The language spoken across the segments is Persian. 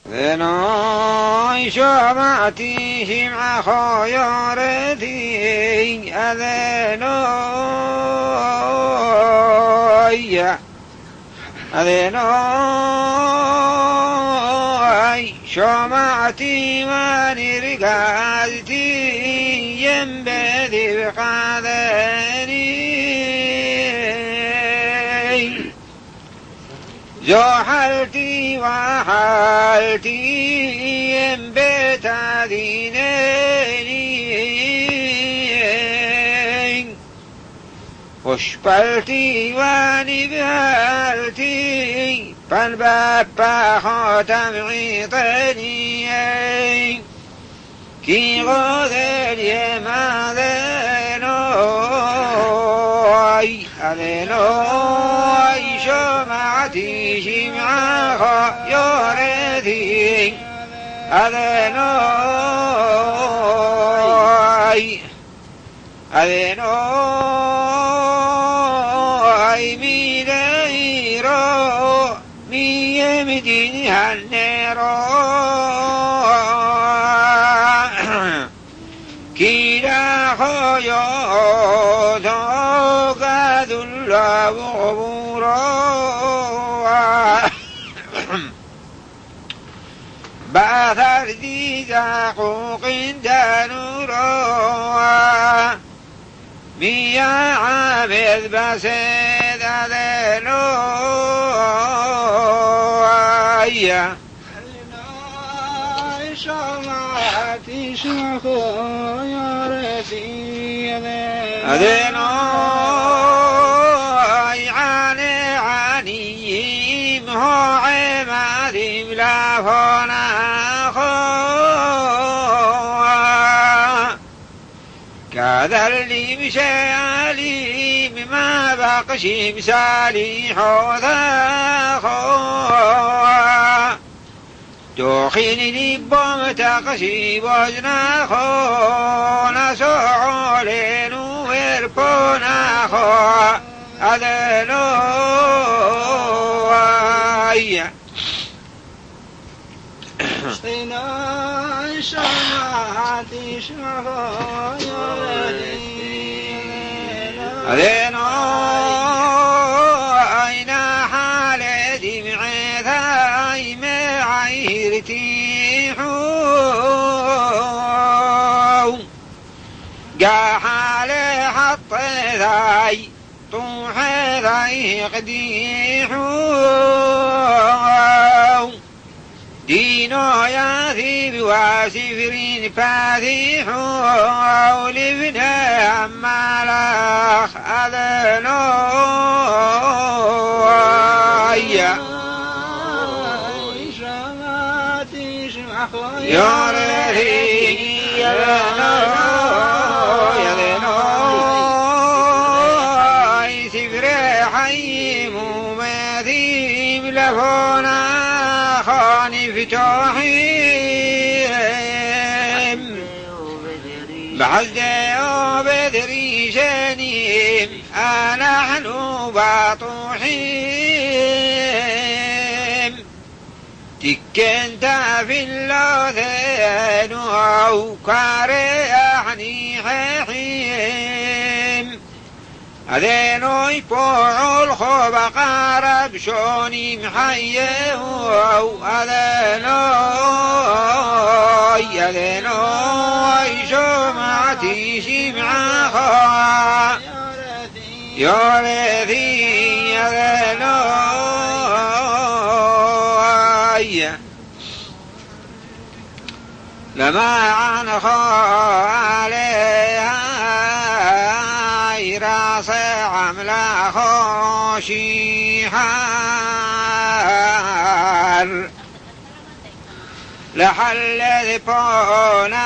ذنوي شمعتي شمع خيارتي أذنوي شمعتي ونرقادتي ينبذي بقاذني زحلتي وحالتي ينبت دينيني وشبلتي ونبهلتي فالباب خاتم عطني كي غذل ما ذنوي أذنوي شمعتي شمع خيارتي أذنوي ميليرو ميمدينها النيرو كلا خيوتو قد الله غبورا باثر ذي زاقوق دانورا ميا عابد بسيد أذنويا شمعتي شمخو يارتي أذنوي عني هو عمادي بلا فنا كذا اللي مشالي مما بقشي مسالي حوثا خوا توخيني بوم تقشي وزنا خو نسعولين ويربونا خو أذنوي اشتنا شمعتي أذنوي نحال دمعي ثاي معيرتي حو قاحال حط ثاي طوح ثاي قديحو دينو ياثيب واسفرين فاثيحو لبنا مالخ أذنوي شماتي شمخ يورثي أذنوي سفر حي مماثيب لفونا فتوحيم بعد وبدري جنيم نحن باطوحيم تكنت في اللوثين أو كاريحني حيحيم أذنو يفوع الخوب قارب شوني محيه أذنوي شمعتي شمع خوا يورثي أذنوي لما عن عليها راس عملا خوشيحار لحل ذبونا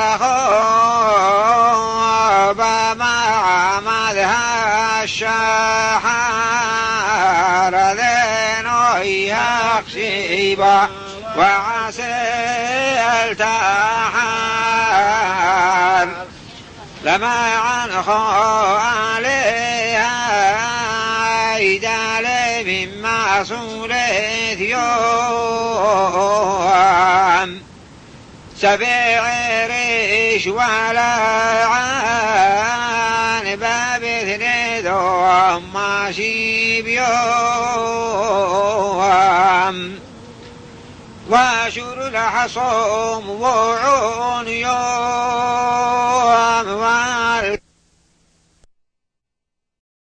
خوبا مع مذها الشحار ذنو يخشيبا وعسى التحار لما عنخ عليها إدال مما صولت يوم سفيع ريش ولا عان باب اثني ذوهم ماشي بيوم واشر الحصوم